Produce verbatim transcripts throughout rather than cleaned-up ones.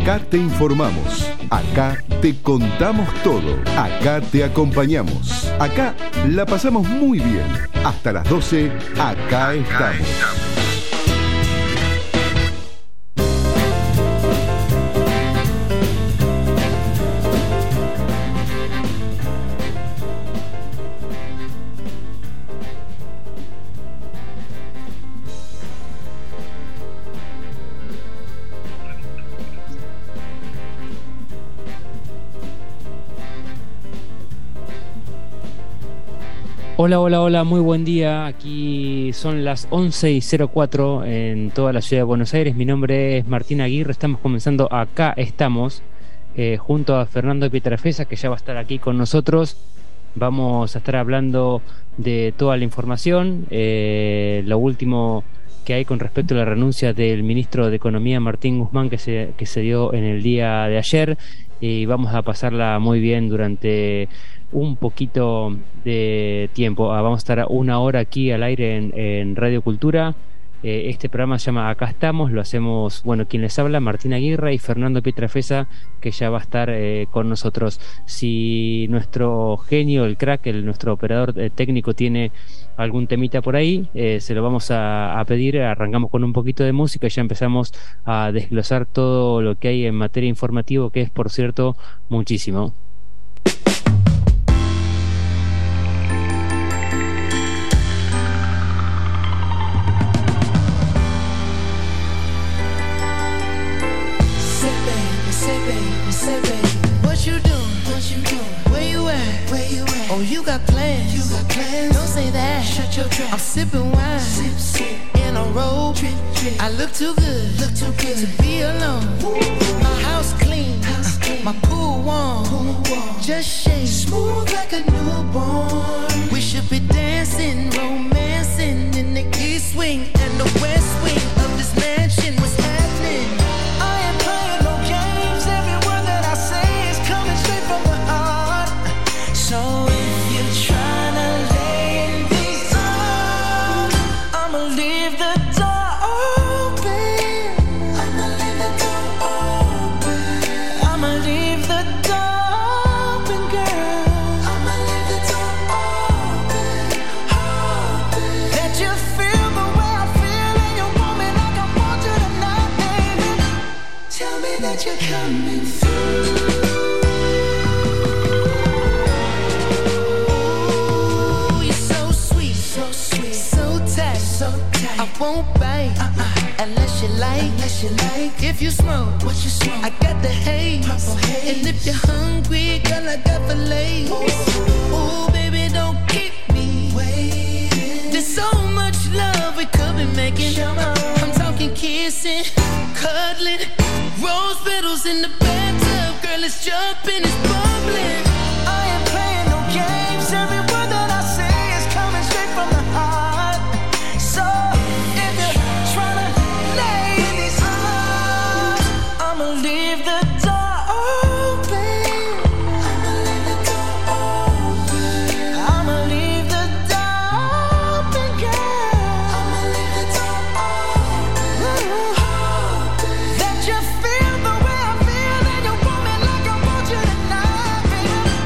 Acá te informamos, acá te contamos todo, acá te acompañamos, acá la pasamos muy bien. Hasta las doce, acá estamos. Hola, hola, hola, muy buen día. Aquí son las once y cero cuatro en toda la ciudad de Buenos Aires. Mi nombre es Martín Aguirre. Estamos comenzando Acá Estamos, eh, junto a Fernando Pietrafesa, que ya va a estar aquí con nosotros. Vamos a estar hablando de toda la información, eh, lo último que hay con respecto a la renuncia del ministro de Economía, Martín Guzmán, que se, que se dio en el día de ayer. Y vamos a pasarla muy bien durante un poquito de tiempo. Ah, vamos a estar una hora aquí al aire en, en Radio Cultura. Eh, este programa se llama Acá Estamos, lo hacemos, bueno, quien les habla, Martín Aguirre, y Fernando Pietrafesa, que ya va a estar eh, con nosotros. Si nuestro genio, el crack, el, nuestro operador eh, técnico tiene algún temita por ahí, eh, se lo vamos a, a pedir. Arrancamos con un poquito de música y ya empezamos a desglosar todo lo que hay en materia informativa, que es, por cierto, muchísimo. Oh, you got plans. You got plans. Don't say that. Shut your trap. I'm sipping wine. Sip, sip. In a robe. Drip, drip. I look too good. Look too good to be alone. Ooh. My house clean. House clean. My pool warm. Pool warm. Just shake. Smooth like a newborn. We should be dancing, romancing in the east wing and the west wing of this mansion. What's happening? I ain't playing no games. Every word that I say is coming straight from the heart. So you're coming through. Ooh, you're so sweet, so sweet, so tight, so tight. I won't bite uh-uh. unless you like. Unless you like. If you smoke, what you smoke? I got the haze. Purple haze. And if you're hungry, girl, I got fillets. Ooh. Ooh, baby, don't keep me waiting. There's so much love we could be making. I'm talking kissing, cuddling. Rose petals in the bathtub, girl, it's jumping, it's bubbling. I ain't playing no games. Every word that I say is coming straight from the heart. So if you're trying to lay in these arms, I'ma leave the door open. I'ma leave the door open. I'ma leave the door open, girl. I'ma leave the door open. Ooh. That you feel the way I feel, and you want me like I want you tonight, baby.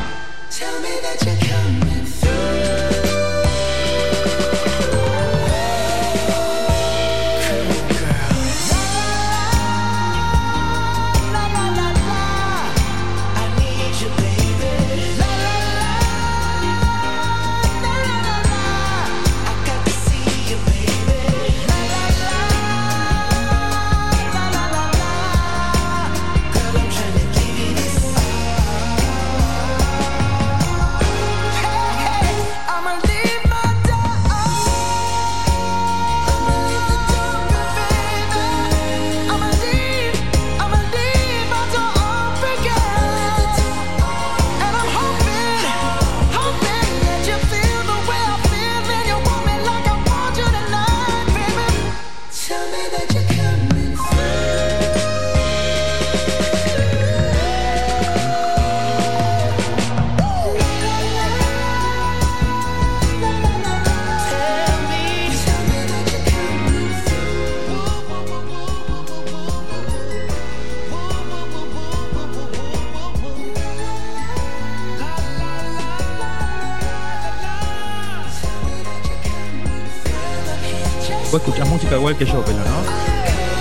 Vos escuchás música igual que yo, Pelo, ¿no?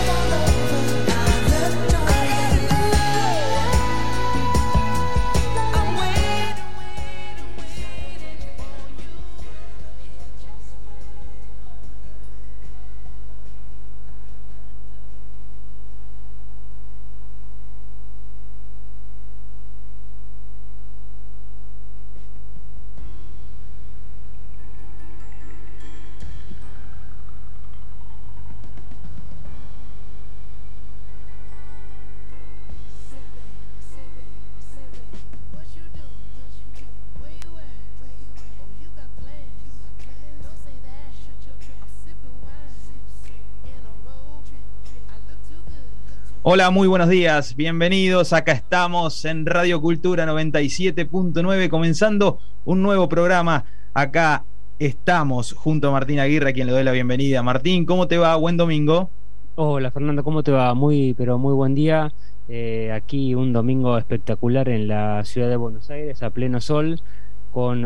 Hola, muy buenos días, bienvenidos, acá estamos en Radio Cultura noventa y siete punto nueve, comenzando un nuevo programa. Acá estamos junto a Martín Aguirre, a quien le doy la bienvenida. Martín, ¿cómo te va? Buen domingo. Hola Fernando, ¿cómo te va? Muy, pero muy buen día. Eh, aquí un domingo espectacular en la ciudad de Buenos Aires, a pleno sol, con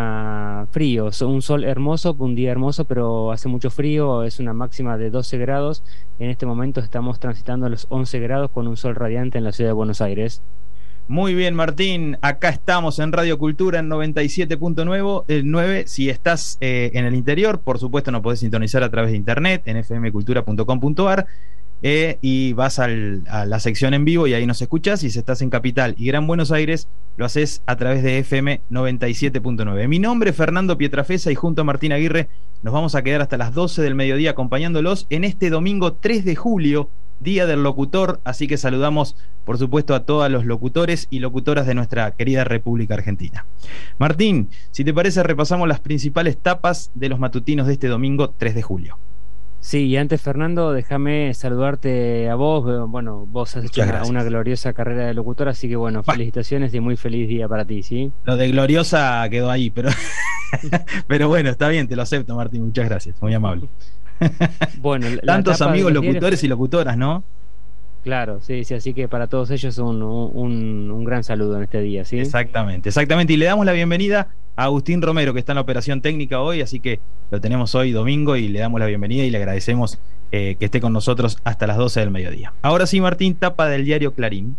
una frío, un sol hermoso, un día hermoso, pero hace mucho frío, es una máxima de doce grados. En este momento estamos transitando los once grados con un sol radiante en la ciudad de Buenos Aires. Muy bien, Martín, acá estamos en Radio Cultura en noventa y siete punto nueve. Si estás eh, en el interior, por supuesto nos podés sintonizar a través de internet en f m cultura punto com punto a r. Eh, y vas al, a la sección en vivo y ahí nos escuchas. Y si estás en Capital y Gran Buenos Aires, lo haces a través de F M noventa y siete punto nueve. Mi nombre es Fernando Pietrafesa y junto a Martín Aguirre nos vamos a quedar hasta las doce del mediodía acompañándolos en este domingo tres de julio, Día del Locutor. Así que saludamos, por supuesto, a todos los locutores y locutoras de nuestra querida República Argentina. Martín, si te parece, repasamos las principales tapas de los matutinos de este domingo tres de julio. Sí, y antes, Fernando, déjame saludarte a vos. Bueno, vos has hecho una, una gloriosa carrera de locutor, así que bueno, bah. felicitaciones y muy feliz día para ti, ¿sí? Lo de gloriosa quedó ahí, pero pero bueno, está bien, te lo acepto, Martín, muchas gracias, muy amable. Bueno, tantos amigos locutores diarios y locutoras, ¿no? Claro, sí, sí, así que para todos ellos un, un, un gran saludo en este día, ¿sí? Exactamente, exactamente, y le damos la bienvenida a Agustín Romero, que está en la operación técnica hoy, así que lo tenemos hoy domingo y le damos la bienvenida y le agradecemos eh, que esté con nosotros hasta las doce del mediodía. Ahora sí, Martín, tapa del diario Clarín.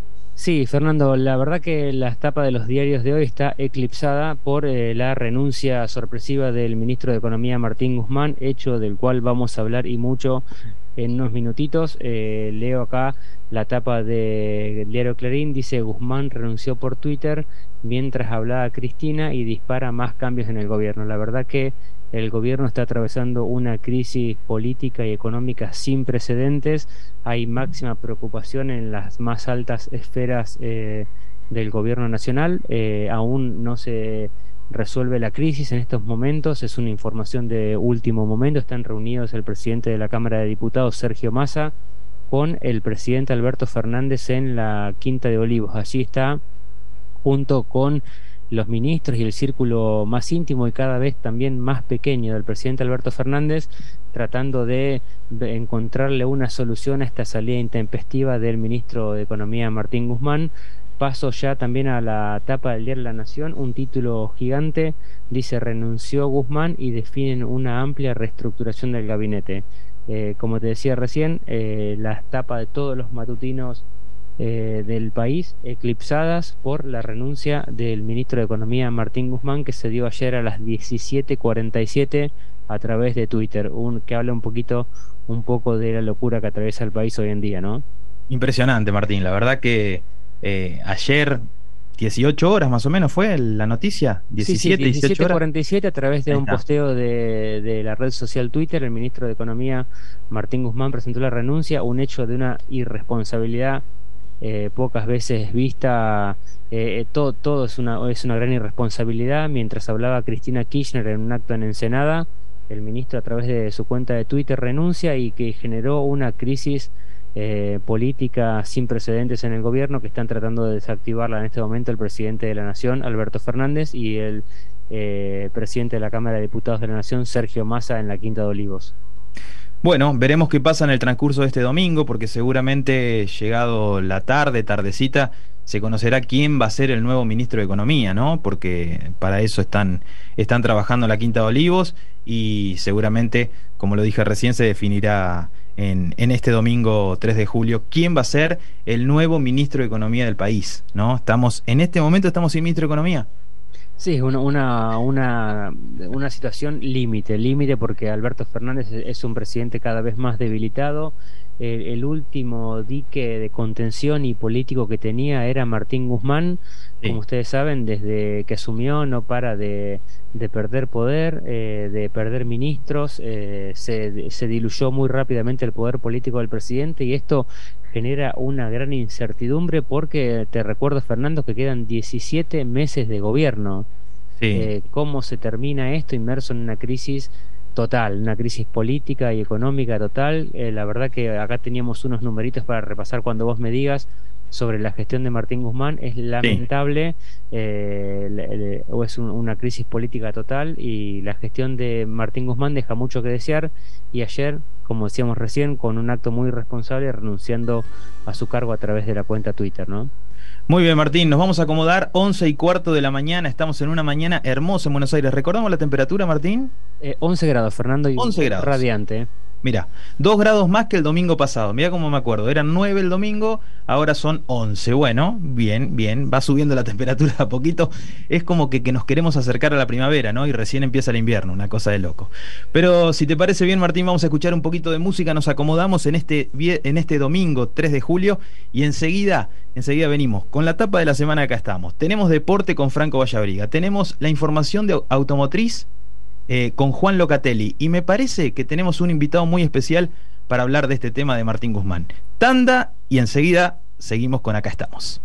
Sí, Fernando, la verdad que la tapa de los diarios de hoy está eclipsada por eh, la renuncia sorpresiva del ministro de Economía Martín Guzmán, hecho del cual vamos a hablar y mucho en unos minutitos. Eh, leo acá la tapa del diario Clarín, dice: Guzmán renunció por Twitter mientras hablaba Cristina y dispara más cambios en el gobierno. La verdad que el gobierno está atravesando una crisis política y económica sin precedentes. Hay máxima preocupación en las más altas esferas eh, del gobierno nacional. Eh, aún no se resuelve la crisis en estos momentos, es una información de último momento. Están reunidos el presidente de la Cámara de Diputados, Sergio Massa, con el presidente Alberto Fernández en la Quinta de Olivos. Allí está, junto con los ministros y el círculo más íntimo y cada vez también más pequeño del presidente Alberto Fernández, tratando de encontrarle una solución a esta salida intempestiva del ministro de Economía Martín Guzmán. Paso ya también a la tapa del diario La Nación, un título gigante, dice: renunció Guzmán y definen una amplia reestructuración del gabinete. Eh, como te decía recién, eh, la tapa de todos los matutinos eh, del país eclipsadas por la renuncia del ministro de Economía Martín Guzmán, que se dio ayer a las diecisiete cuarenta y siete a través de Twitter, un, que habla un poquito, un poco de la locura que atraviesa el país hoy en día, ¿no? Impresionante, Martín, la verdad que Eh, ayer dieciocho horas más o menos fue la noticia, diecisiete, sí, sí, dieciocho horas. cuarenta y siete a través de un posteo de, de la red social Twitter. El ministro de Economía Martín Guzmán presentó la renuncia, un hecho de una irresponsabilidad eh, pocas veces vista. Eh, todo, todo es una, es una gran irresponsabilidad. Mientras hablaba Cristina Kirchner en un acto en Ensenada, el ministro a través de su cuenta de Twitter renuncia, y que generó una crisis Eh, política sin precedentes en el gobierno, que están tratando de desactivarla en este momento el presidente de la Nación, Alberto Fernández, y el eh, presidente de la Cámara de Diputados de la Nación, Sergio Massa, en la Quinta de Olivos. Bueno, veremos qué pasa en el transcurso de este domingo, porque seguramente llegado la tarde, tardecita, se conocerá quién va a ser el nuevo ministro de Economía, ¿no? Porque para eso están, están trabajando en la Quinta de Olivos y seguramente, como lo dije recién, se definirá en, en este domingo tres de julio quién va a ser el nuevo ministro de Economía del país, ¿no? Estamos, en este momento estamos sin ministro de Economía. Sí, es una, una, una, una situación límite, límite porque Alberto Fernández es un presidente cada vez más debilitado. El, el último dique de contención y político que tenía era Martín Guzmán. Sí. Como ustedes saben, desde que asumió no para de, de perder poder, eh, de perder ministros, eh, se, se diluyó muy rápidamente el poder político del presidente y esto genera una gran incertidumbre porque te recuerdo, Fernando, que quedan diecisiete meses de gobierno. Sí. Eh, ¿Cómo se termina esto inmerso en una crisis total, una crisis política y económica total? Eh, la verdad que acá teníamos unos numeritos para repasar cuando vos me digas sobre la gestión de Martín Guzmán. Es lamentable, sí. eh, le, le, o es un, una crisis política total y la gestión de Martín Guzmán deja mucho que desear y ayer, como decíamos recién, con un acto muy irresponsable, renunciando a su cargo a través de la cuenta Twitter, ¿no? Muy bien, Martín, nos vamos a acomodar, once y cuarto de la mañana, estamos en una mañana hermosa en Buenos Aires. ¿Recordamos la temperatura, Martín? Eh, once grados, Fernando, y once grados. Radiante. Mira, dos grados más que el domingo pasado. Mira cómo me acuerdo. Eran nueve el domingo, ahora son once. Bueno, bien, bien. Va subiendo la temperatura a poquito. Es como que, que nos queremos acercar a la primavera, ¿no? Y recién empieza el invierno, una cosa de loco. Pero si te parece bien, Martín, vamos a escuchar un poquito de música. Nos acomodamos en este, en este domingo tres de julio y enseguida, enseguida venimos con la tapa de la semana. Acá estamos. Tenemos deporte con Franco Vallabriga. Tenemos la información de automotriz Eh, con Juan Locatelli, y me parece que tenemos un invitado muy especial para hablar de este tema de Martín Guzmán. Tanda y enseguida seguimos con Acá Estamos.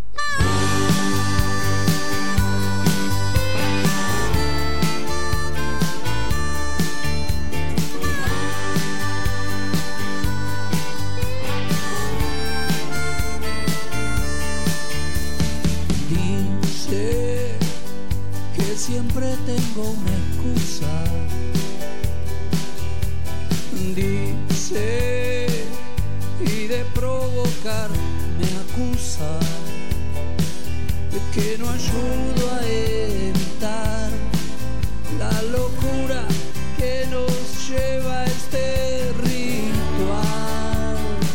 Dice que siempre tengo una excusa. Dice y de provocar me acusa de que no ayudo a evitar la locura que nos lleva a este ritual.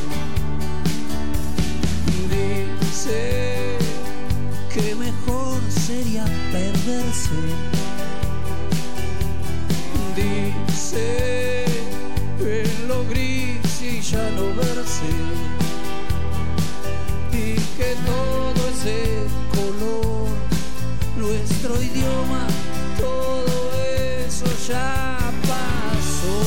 Dice que mejor sería perderse. Dice en lo gris y ya no verse, y que todo ese color, nuestro idioma, todo eso ya pasó.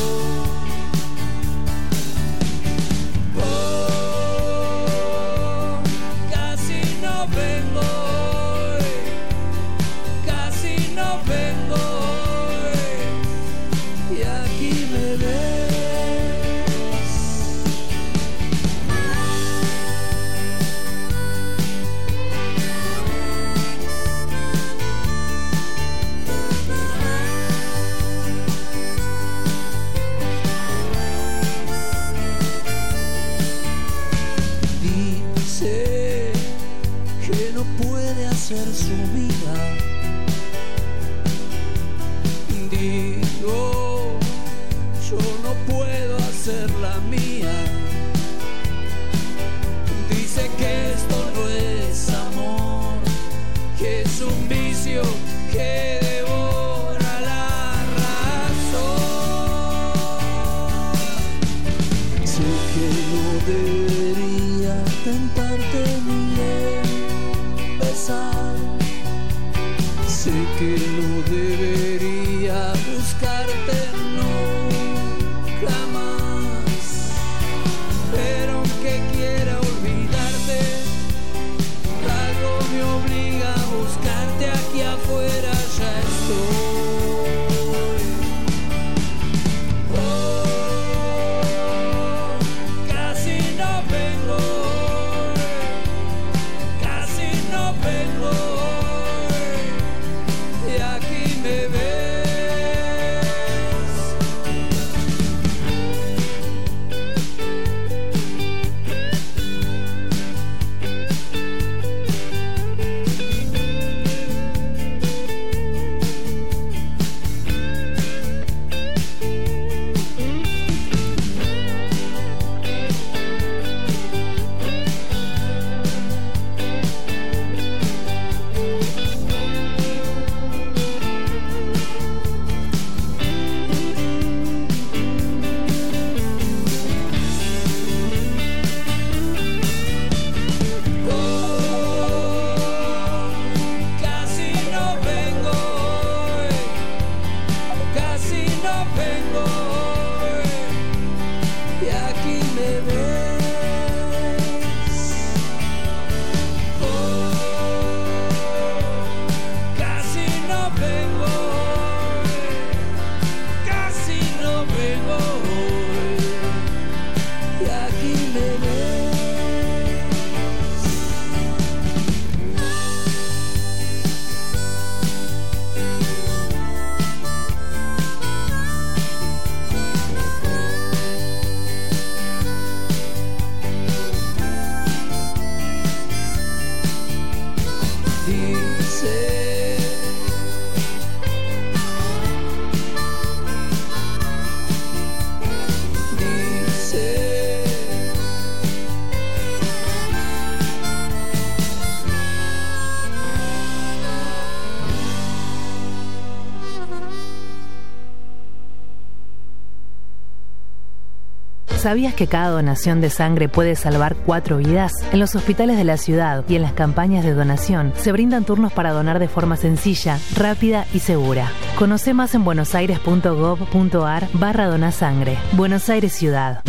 Oh, casi no vengo hoy, casi no vengo hoy, y aquí me ves. Dice que no puede hacer su vida. Digo, yo no puedo hacer la mía. Dice que esto no es amor, que es un vicio que devora la razón. Sé que no debería tentarte ni empezar. Sé que no debería buscarte nunca más, pero aunque quiera olvidarte, algo me obliga a buscarte aquí afuera, ya estoy. Oh, casi no vengo hoy, casi no vengo hoy, y aquí ¿Sabías que cada donación de sangre puede salvar cuatro vidas? En los hospitales de la ciudad y en las campañas de donación se brindan turnos para donar de forma sencilla, rápida y segura. Conoce más en buenosaires.gov.ar barra donasangre. Buenos Aires Ciudad.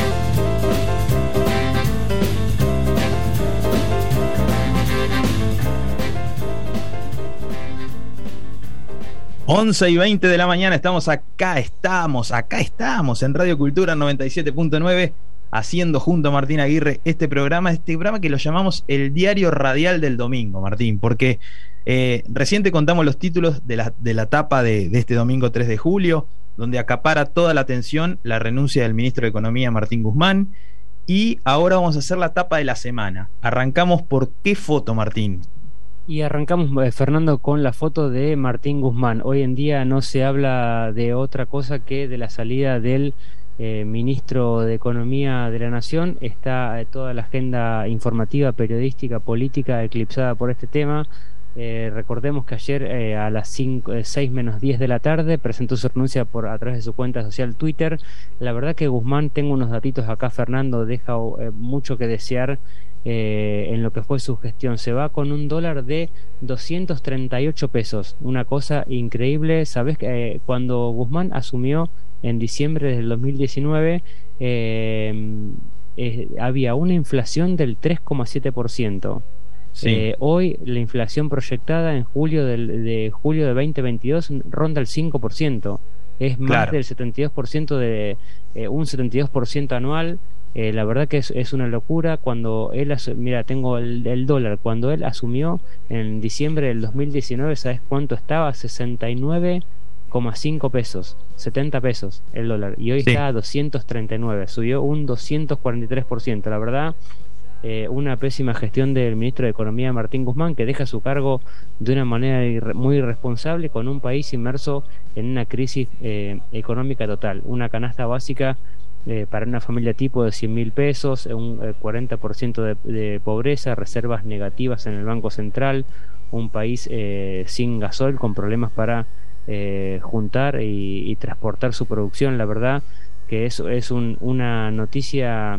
once y veinte de la mañana, estamos acá, estamos, acá estamos en Radio Cultura noventa y siete punto nueve, haciendo junto a Martín Aguirre este programa, este programa que lo llamamos el Diario Radial del Domingo, Martín, porque eh, recién te contamos los títulos de la, de la tapa de, de este domingo tres de julio, donde acapara toda la atención la renuncia del ministro de Economía, Martín Guzmán, y ahora vamos a hacer la tapa de la semana. Arrancamos por qué foto, Martín. Y arrancamos, eh, Fernando, con la foto de Martín Guzmán. Hoy en día no se habla de otra cosa que de la salida del eh, ministro de Economía de la Nación. Está eh, toda la agenda informativa, periodística, política eclipsada por este tema. Eh, recordemos que ayer eh, a las cinco, eh, seis menos diez de la tarde presentó su renuncia por, a través de su cuenta social Twitter. La verdad que Guzmán, tengo unos datitos acá, Fernando, deja eh, mucho que desear Eh, en lo que fue su gestión. Se va con un dólar de doscientos treinta y ocho pesos, una cosa increíble. Sabes que eh, cuando Guzmán asumió en diciembre del dos mil diecinueve eh, eh, había una inflación del tres coma siete por ciento. Sí. Eh, hoy la inflación proyectada en julio del, de julio de veinte veintidós ronda el cinco por ciento, es más claro. del setenta y dos por ciento de eh, un setenta y dos por ciento anual. Eh, la verdad que es, es una locura. Cuando él, mira, tengo el, el dólar, cuando él asumió en diciembre del dos mil diecinueve, ¿sabes cuánto estaba? sesenta y nueve coma cinco pesos, setenta pesos el dólar, y hoy sí. está a doscientos treinta y nueve, subió un doscientos cuarenta y tres por ciento. La verdad, eh, una pésima gestión del ministro de Economía, Martín Guzmán, que deja su cargo de una manera irre, muy irresponsable, con un país inmerso en una crisis eh, económica total, una canasta básica Eh, para una familia tipo de cien mil pesos, un eh, cuarenta por ciento de, de pobreza, reservas negativas en el Banco Central, un país eh, sin gasoil, con problemas para eh, juntar y, y transportar su producción. La verdad que eso es un, una noticia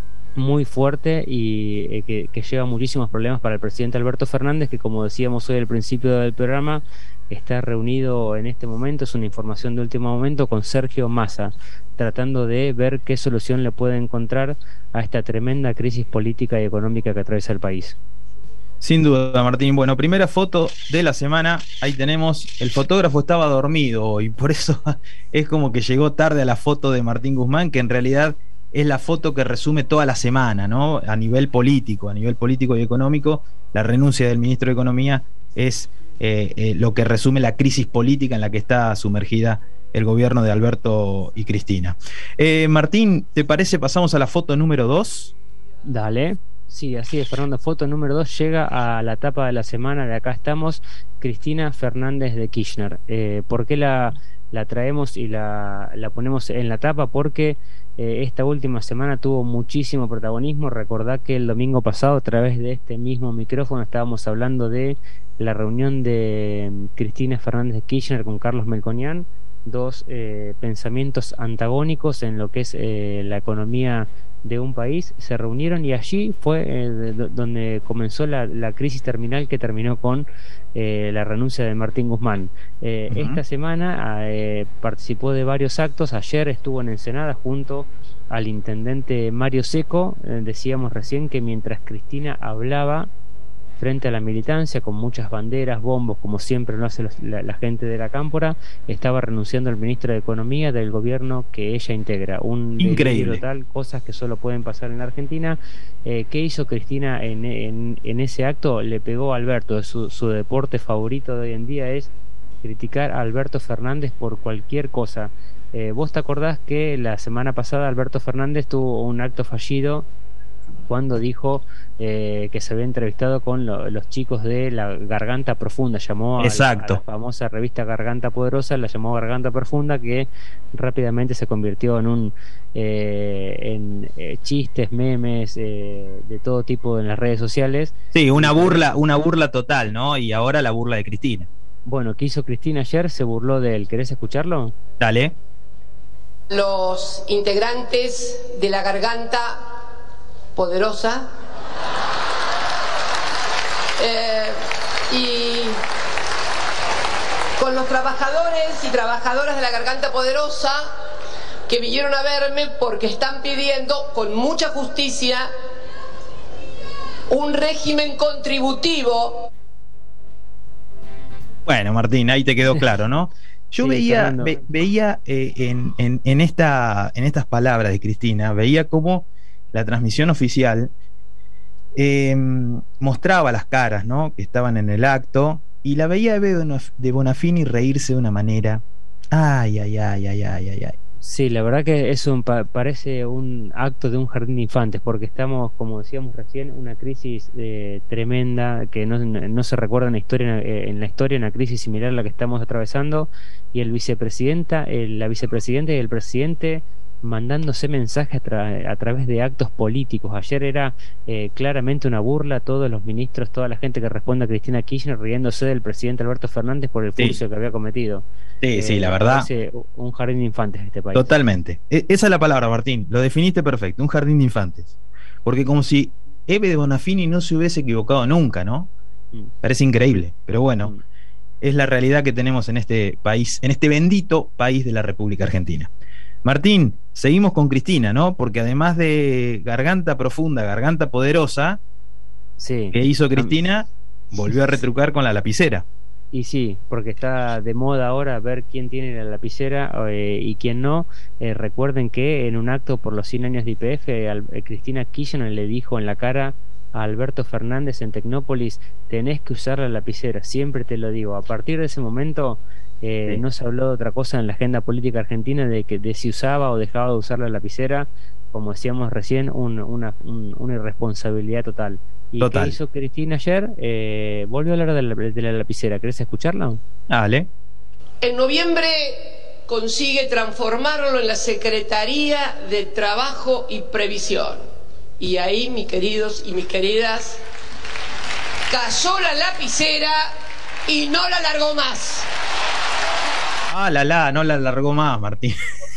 muy fuerte y eh, que, que lleva muchísimos problemas para el presidente Alberto Fernández, que, como decíamos hoy al principio del programa, está reunido en este momento, es una información de último momento, con Sergio Massa, tratando de ver qué solución le puede encontrar a esta tremenda crisis política y económica que atraviesa el país. Sin duda, Martín. Bueno, primera foto de la semana, ahí tenemos, el fotógrafo estaba dormido y por eso es como que llegó tarde a la foto de Martín Guzmán, que en realidad es la foto que resume toda la semana, ¿no? A nivel político, a nivel político y económico, la renuncia del ministro de Economía es eh, eh, lo que resume la crisis política en la que está sumergida el gobierno de Alberto y Cristina. Eh, Martín, ¿te parece pasamos a la foto número dos? Dale. Sí, así es, Fernando. Foto número dos llega a la tapa de la semana de Acá Estamos, Cristina Fernández de Kirchner. Eh, ¿Por qué la, la traemos y la, la ponemos en la tapa? Porque eh, esta última semana tuvo muchísimo protagonismo. Recordá que el domingo pasado, a través de este mismo micrófono, estábamos hablando de la reunión de Cristina Fernández de Kirchner con Carlos Melconian, dos eh, pensamientos antagónicos en lo que es eh, la economía de un país. Se reunieron y allí fue eh, de, de, donde comenzó la, la crisis terminal que terminó con eh, la renuncia de Martín Guzmán. Eh, uh-huh. Esta semana eh, participó de varios actos. Ayer estuvo en Ensenada junto al intendente Mario Seco. Eh, decíamos recién que mientras Cristina hablaba frente a la militancia, con muchas banderas, bombos, como siempre lo hace los, la, la gente de la Cámpora, estaba renunciando el ministro de Economía del gobierno que ella integra. Un increíble total, cosas que solo pueden pasar en la Argentina. Eh, ¿Qué hizo Cristina en, en, en ese acto? Le pegó a Alberto. Su, su deporte favorito de hoy en día es criticar a Alberto Fernández por cualquier cosa. Eh, ¿Vos te acordás que la semana pasada Alberto Fernández tuvo un acto fallido cuando dijo eh, que se había entrevistado con lo, los chicos de la Garganta Profunda? Llamó a la, a la famosa revista Garganta Poderosa, la llamó Garganta Profunda, que rápidamente se convirtió en un eh, en eh, chistes, memes eh, de todo tipo en las redes sociales. Sí, una burla, una burla total, ¿no? Y ahora la burla de Cristina. Bueno, ¿qué hizo Cristina ayer? Se burló de él. ¿Querés escucharlo? Dale. Los integrantes de la Garganta Poderosa eh, y con los trabajadores y trabajadoras de la Garganta Poderosa que vinieron a verme porque están pidiendo con mucha justicia un régimen contributivo. Bueno, Martín, ahí te quedó claro, ¿no? Yo sí, veía, ve, veía eh, en, en, en, esta, en estas palabras de Cristina, veía cómo la transmisión oficial eh, mostraba las caras, ¿no?, que estaban en el acto, y la veía de Bonafini reírse de una manera. Ay, ay, ay, ay, ay, ay, ay. Sí, la verdad que eso pa parece un acto de un jardín de infantes, porque estamos, como decíamos recién, una crisis eh, tremenda que no, no se recuerda en la historia, en la historia, una crisis similar a la que estamos atravesando, y el vicepresidenta, el, la vicepresidenta y el presidente mandándose mensajes a, tra a través de actos políticos. Ayer era eh, claramente una burla, todos los ministros, toda la gente que responde a Cristina Kirchner riéndose del presidente Alberto Fernández por el furcio sí. que había cometido. Sí, eh, sí, la verdad. Un jardín de infantes en este país. Totalmente. E esa es la palabra, Martín. Lo definiste perfecto, un jardín de infantes. Porque como si Eve de Bonafini no se hubiese equivocado nunca, ¿no? Mm. Parece increíble, pero bueno, mm. es la realidad que tenemos en este país, en este bendito país de la República Argentina. Martín, seguimos con Cristina, ¿no? Porque además de Garganta Profunda, Garganta Poderosa, sí. que hizo Cristina, volvió a retrucar con la lapicera. Y sí, porque está de moda ahora ver quién tiene la lapicera eh, y quién no. Eh, recuerden que en un acto por los cien años de I P F, al, eh, Cristina Kirchner le dijo en la cara a Alberto Fernández en Tecnópolis: tenés que usar la lapicera, siempre te lo digo. A partir de ese momento eh, sí. no se habló de otra cosa en la agenda política argentina, de que de si usaba o dejaba de usar la lapicera, como decíamos recién, un, una, un, una irresponsabilidad total. ¿Y total. ¿Qué hizo Cristina ayer? Eh, volvió a hablar de la, de la lapicera. ¿Querés escucharla? Dale. En noviembre consigue transformarlo en la Secretaría de Trabajo y Previsión. Y ahí, mis queridos y mis queridas, cayó la lapicera y no la largó más. Ah, la la, no la largó más, Martín.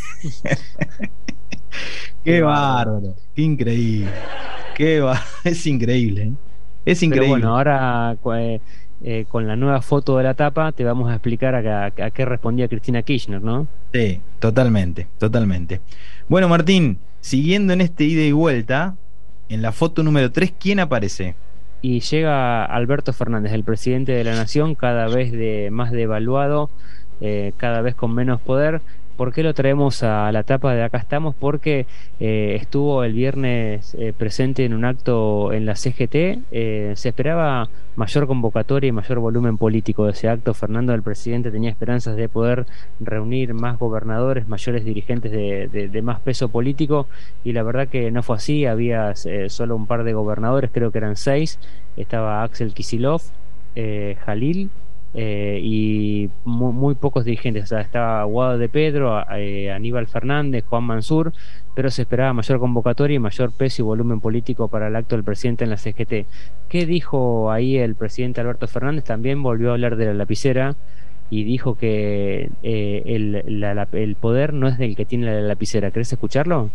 Qué bárbaro, qué increíble. Qué va, es increíble, ¿eh? Es increíble. Pero bueno, ahora eh, eh, con la nueva foto de la tapa te vamos a explicar a, a, a qué respondía Cristina Kirchner, ¿no? Sí, totalmente, totalmente. Bueno, Martín, siguiendo en este ida y vuelta, en la foto número tres, ¿quién aparece? Y llega Alberto Fernández, el presidente de la Nación, cada vez de más devaluado, eh, cada vez con menos poder. ¿Por qué lo traemos a la tapa de Acá Estamos? Porque eh, estuvo el viernes eh, presente en un acto en la C G T. Eh, se esperaba mayor convocatoria y mayor volumen político de ese acto. Fernando, el presidente, tenía esperanzas de poder reunir más gobernadores, mayores dirigentes de, de, de más peso político, y la verdad que no fue así. Había eh, solo un par de gobernadores, creo que eran seis. Estaba Axel Kicillof, eh, Jalil, Eh, y muy, muy pocos dirigentes. O sea, estaba Guado de Pedro, eh, Aníbal Fernández, Juan Mansur, pero se esperaba mayor convocatoria y mayor peso y volumen político para el acto del presidente en la C G T. ¿Qué dijo ahí el presidente Alberto Fernández? También volvió a hablar de la lapicera y dijo que eh, el, la, la, el poder no es del que tiene la lapicera. ¿Querés escucharlo?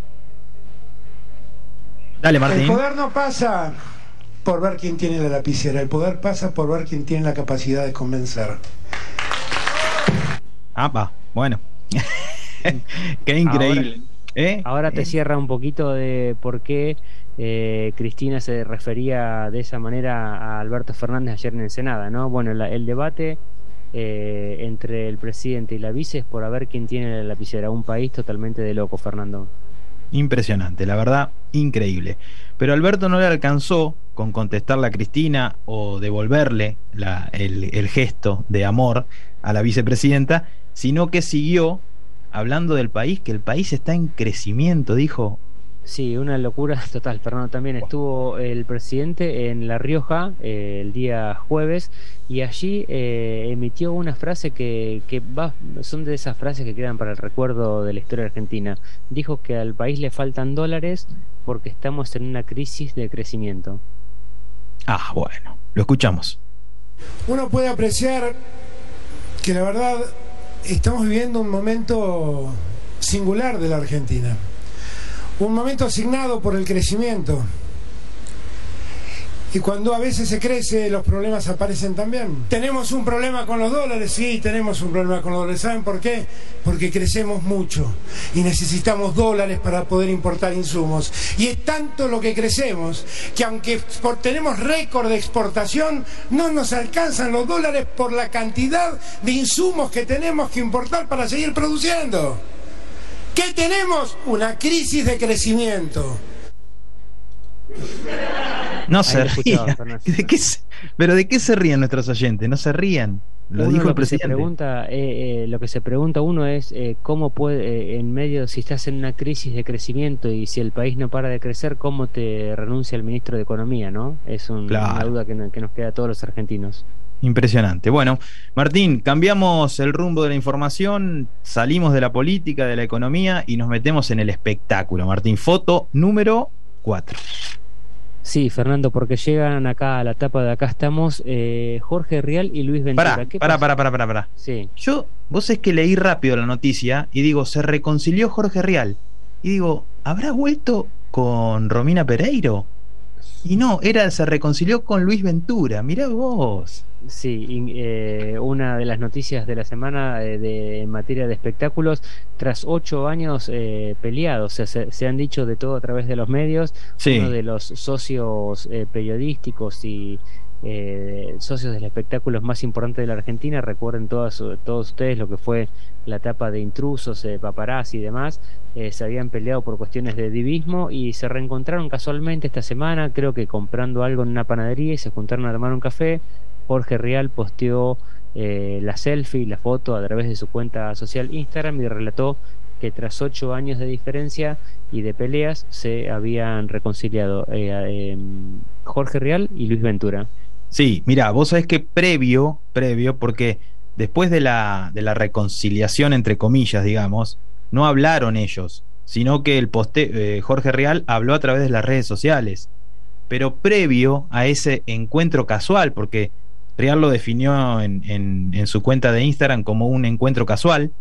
Dale, Martín. El poder no pasa por ver quién tiene la lapicera, el poder pasa por ver quién tiene la capacidad de convencer. Ah, va, bueno. Qué increíble. Ahora, ¿Eh? ahora te ¿Eh? cierra un poquito de por qué eh, Cristina se refería de esa manera a Alberto Fernández ayer en Ensenada, ¿no? Bueno, la, el debate eh, entre el presidente y la vice es por a ver quién tiene la lapicera. Un país totalmente de loco, Fernando. Impresionante, la verdad, increíble. Pero Alberto no le alcanzó con contestarle a Cristina o devolverle la, el, el gesto de amor a la vicepresidenta, sino que siguió hablando del país, que el país está en crecimiento, dijo. Sí, una locura total, Fernando. También estuvo el presidente en La Rioja eh, el día jueves, y allí eh, emitió una frase que, que va, son de esas frases que quedan para el recuerdo de la historia argentina. Dijo que al país le faltan dólares porque estamos en una crisis de crecimiento. Ah, bueno, lo escuchamos. Uno puede apreciar que la verdad estamos viviendo un momento singular de la Argentina. Un momento asignado por el crecimiento. Y cuando a veces se crece, los problemas aparecen también. ¿Tenemos un problema con los dólares? Sí, tenemos un problema con los dólares. ¿Saben por qué? Porque crecemos mucho y necesitamos dólares para poder importar insumos. Y es tanto lo que crecemos que aunque tenemos récord de exportación, no nos alcanzan los dólares por la cantidad de insumos que tenemos que importar para seguir produciendo. ¿Qué tenemos? Una crisis de crecimiento. No se rían. ¿De qué se, pero ¿de qué se rían nuestros oyentes? No se rían. Lo uno dijo lo el que se presidente. pregunta, eh, eh, lo que se pregunta uno es eh, cómo puede, eh, en medio, si estás en una crisis de crecimiento y si el país no para de crecer, ¿cómo te renuncia el ministro de Economía, no? Es un, Claro. una duda que, no- que nos queda a todos los argentinos. Impresionante. Bueno, Martín, cambiamos el rumbo de la información, salimos de la política, de la economía y nos metemos en el espectáculo. Martín, foto número cuatro. Sí, Fernando, porque llegan acá a la tapa de Acá Estamos eh, Jorge Rial y Luis Ventura. Pará, ¿Qué pará, pasa? pará, pará, pará, pará. Sí. Yo, vos es que leí rápido la noticia y digo, se reconcilió Jorge Rial. Y digo, ¿habrá vuelto con Romina Pereiro? Y no, era, se reconcilió con Luis Ventura. Mirá vos. Sí, y, eh, una de las noticias de la semana eh, de, en materia de espectáculos, tras ocho años eh, peleados, o sea, se, se han dicho de todo a través de los medios. Sí. Uno de los socios eh, periodísticos y eh, socios del espectáculo más importante de la Argentina, recuerden todas, todos ustedes lo que fue la etapa de Intrusos, eh, Paparazzi y demás, eh, se habían peleado por cuestiones de divismo y se reencontraron casualmente esta semana, creo que comprando algo en una panadería, y se juntaron a tomar un café. Jorge Rial posteó eh, la selfie, la foto a través de su cuenta social Instagram y relató que tras ocho años de diferencia y de peleas se habían reconciliado eh, eh, Jorge Rial y Luis Ventura. Sí, mira, vos sabés que previo, previo, porque después de la, de la reconciliación, entre comillas, digamos, no hablaron ellos, sino que el poste, eh, Jorge Rial habló a través de las redes sociales. Pero previo a ese encuentro casual, porque Rial lo definió en, en, en su cuenta de Instagram como un encuentro casual,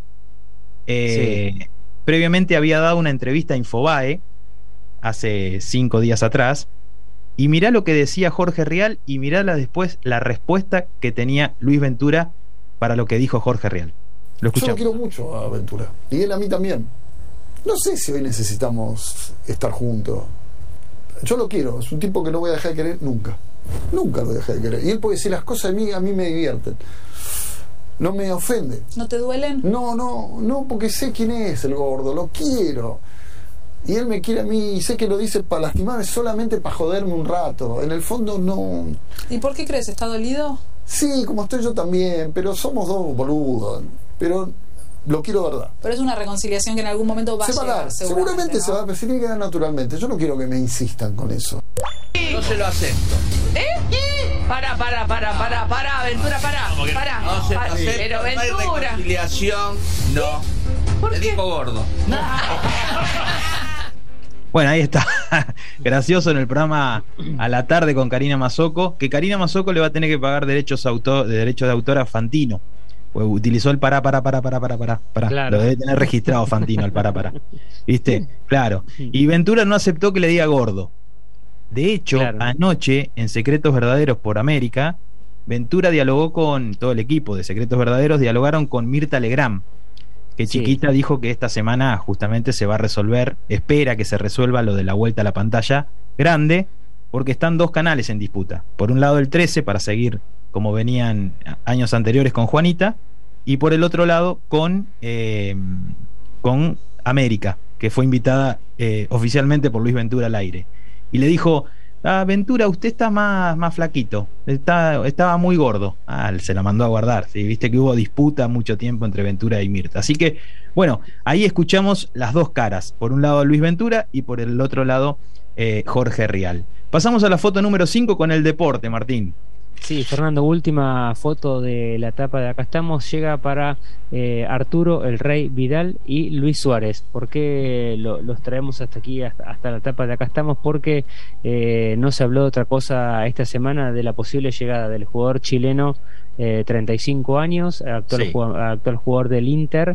eh, sí. Previamente había dado una entrevista a Infobae hace cinco días atrás. Y mirá lo que decía Jorge Rial y mirá la después la respuesta que tenía Luis Ventura para lo que dijo Jorge Rial. Lo escuchamos. Yo lo quiero mucho a Ventura y él a mí también. No sé si hoy necesitamos estar juntos. Yo lo quiero, es un tipo que no voy a dejar de querer nunca. Nunca lo voy a dejar de querer. Y él puede decir las cosas de mí, a mí me divierten. No me ofende. ¿No te duelen? No, no, no, porque sé quién es el gordo, lo quiero. Y él me quiere a mí y sé que lo dice para lastimarme, solamente para joderme un rato. En el fondo no. ¿Y por qué crees? ¿Está dolido? Sí, como estoy yo también, pero somos dos boludos. Pero lo quiero de verdad. Pero es una reconciliación que en algún momento va se a va llegar, a dar, seguramente, seguramente ¿no? se va a dar, pero se tiene que dar naturalmente. Yo no quiero que me insistan con eso. No se lo acepto. ¿Eh? Para, para, para, para, para, Ventura, para, para. No se lo para. acepto. Pero No hay Ventura. reconciliación, no. ¿Por Le qué? dijo gordo. No. Bueno, ahí está. Gracioso en el programa A la Tarde con Karina Mazzocco, que Karina Mazzocco le va a tener que pagar derechos, autor, de, derechos de autor a Fantino. Pues utilizó el pará, pará, pará, pará, pará, pará, pará. Claro. Lo debe tener registrado Fantino, el pará, pará. ¿Viste? Claro. Y Ventura no aceptó que le diga gordo. De hecho, Claro. anoche, en Secretos Verdaderos por América, Ventura dialogó con todo el equipo de Secretos Verdaderos, dialogaron con Mirta Legrand, que Sí. Chiquita dijo que esta semana justamente se va a resolver, espera que se resuelva lo de la vuelta a la pantalla grande, porque están dos canales en disputa. Por un lado el trece, para seguir como venían años anteriores con Juanita, y por el otro lado con, eh, con América, que fue invitada eh, oficialmente por Luis Ventura al aire. Y le dijo, ah, Ventura, usted está más, más flaquito, está, estaba muy gordo. Ah, se la mandó a guardar, ¿sí? Viste que hubo disputa mucho tiempo entre Ventura y Mirta. Así que, bueno, ahí escuchamos las dos caras. Por un lado Luis Ventura y por el otro lado eh, Jorge Rial. Pasamos a la foto número cinco con el deporte, Martín. Sí, Fernando, última foto de la etapa de Acá Estamos llega para eh, Arturo el Rey Vidal y Luis Suárez. ¿Por qué lo, los traemos hasta aquí, hasta, hasta la etapa de Acá Estamos? Porque eh, no se habló de otra cosa esta semana de la posible llegada del jugador chileno, eh, treinta y cinco años, actual, Sí. jugador, actual jugador del Inter,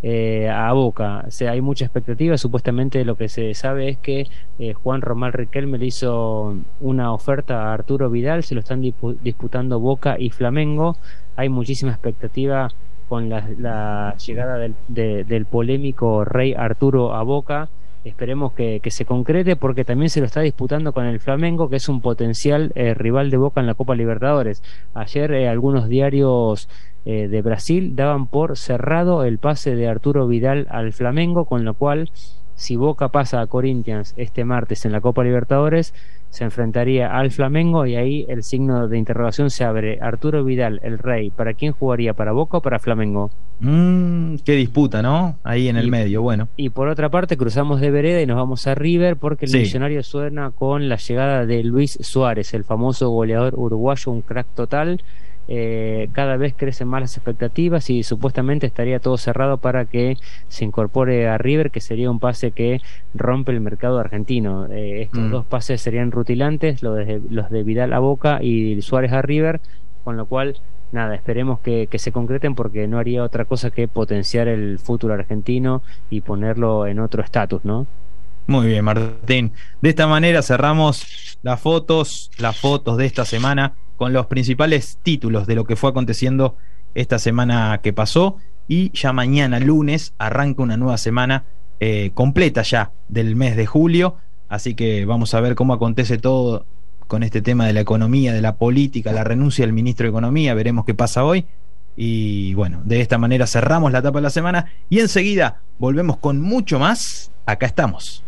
eh, a Boca. O sea, hay mucha expectativa. Supuestamente lo que se sabe es que eh, Juan Román Riquelme le hizo una oferta a Arturo Vidal, se lo están dispu- disputando Boca y Flamengo. Hay muchísima expectativa con la, la llegada del, de, del polémico Rey Arturo a Boca. Esperemos que, que se concrete, porque también se lo está disputando con el Flamengo, que es un potencial eh, rival de Boca en la Copa Libertadores. Ayer eh, algunos diarios eh, de Brasil daban por cerrado el pase de Arturo Vidal al Flamengo, con lo cual, si Boca pasa a Corinthians este martes en la Copa Libertadores, se enfrentaría al Flamengo, y ahí el signo de interrogación se abre. Arturo Vidal, el Rey, ¿para quién jugaría? ¿Para Boca o para Flamengo? Mm, qué disputa, ¿no? Ahí en el y, medio, bueno. Y por otra parte cruzamos de vereda y nos vamos a River, porque el Sí. Millonario suena con la llegada de Luis Suárez, el famoso goleador uruguayo, un crack total. Eh, cada vez crecen más las expectativas y supuestamente estaría todo cerrado para que se incorpore a River, que sería un pase que rompe el mercado argentino. Eh, estos Mm. dos pases serían rutilantes, los de, los de Vidal a Boca y Suárez a River, con lo cual, nada, esperemos que, que se concreten, porque no haría otra cosa que potenciar el fútbol argentino y ponerlo en otro estatus, ¿no? Muy bien, Martín. De esta manera cerramos las fotos, las fotos de esta semana con los principales títulos de lo que fue aconteciendo esta semana que pasó, y ya mañana lunes arranca una nueva semana eh, completa ya del mes de julio, así que vamos a ver cómo acontece todo con este tema de la economía, de la política, la renuncia del ministro de Economía, veremos qué pasa hoy. Y bueno, de esta manera cerramos la etapa de la semana y enseguida volvemos con mucho más. Acá estamos.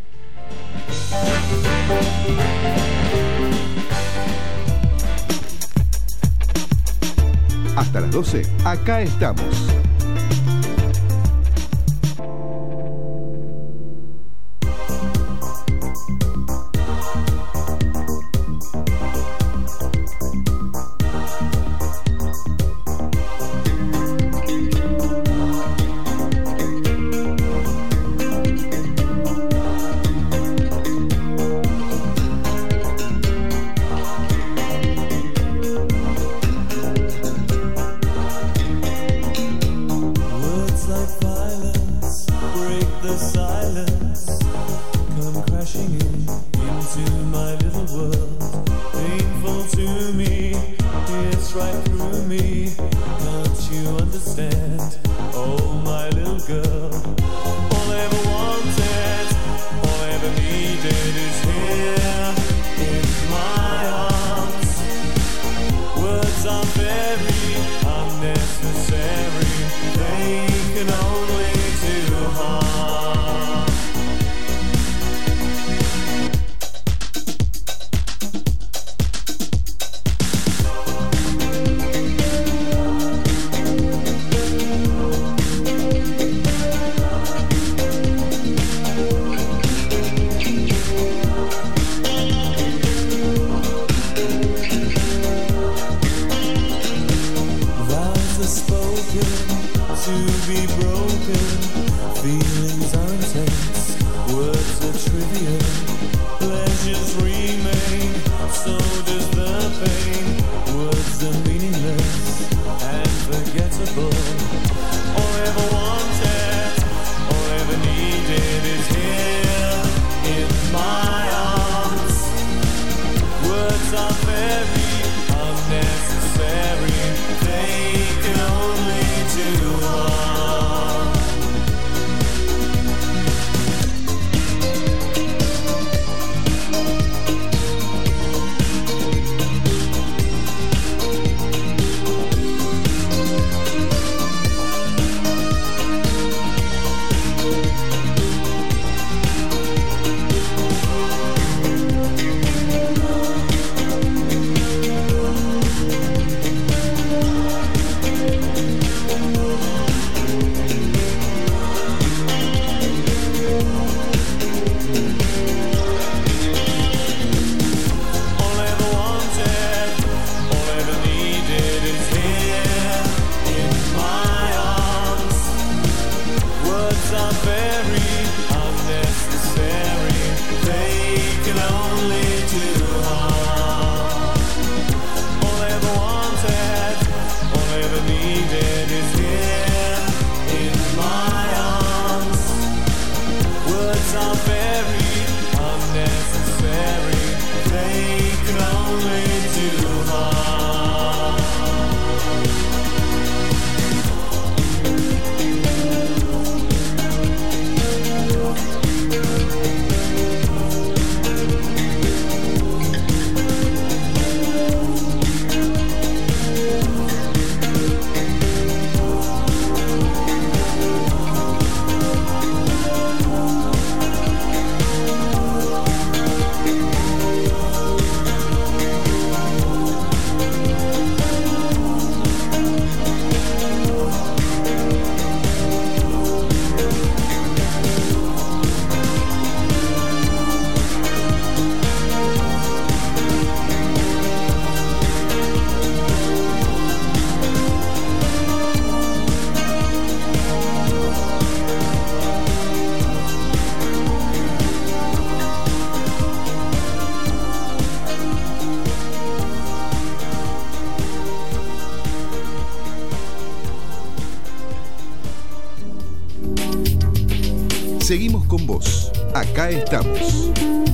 Hasta las doce, acá estamos. Words like violence break the silence, come crashing in into my little world. Painful to me, it's right through me. Can't you understand? Oh, my little girl. All I ever wanted, all I ever needed is here in my arms. Words are very unnecessary. They can only do harm. Vows are spoken to be broken. Feelings are intense, words are trivial. Pleasures remain, so does the pain. Words are meaningless and forgettable. All I ever wanted, all I ever needed is here in my arms. Words are very unnecessary. They can only do harm. way too hard. Seguimos con vos. Acá estamos.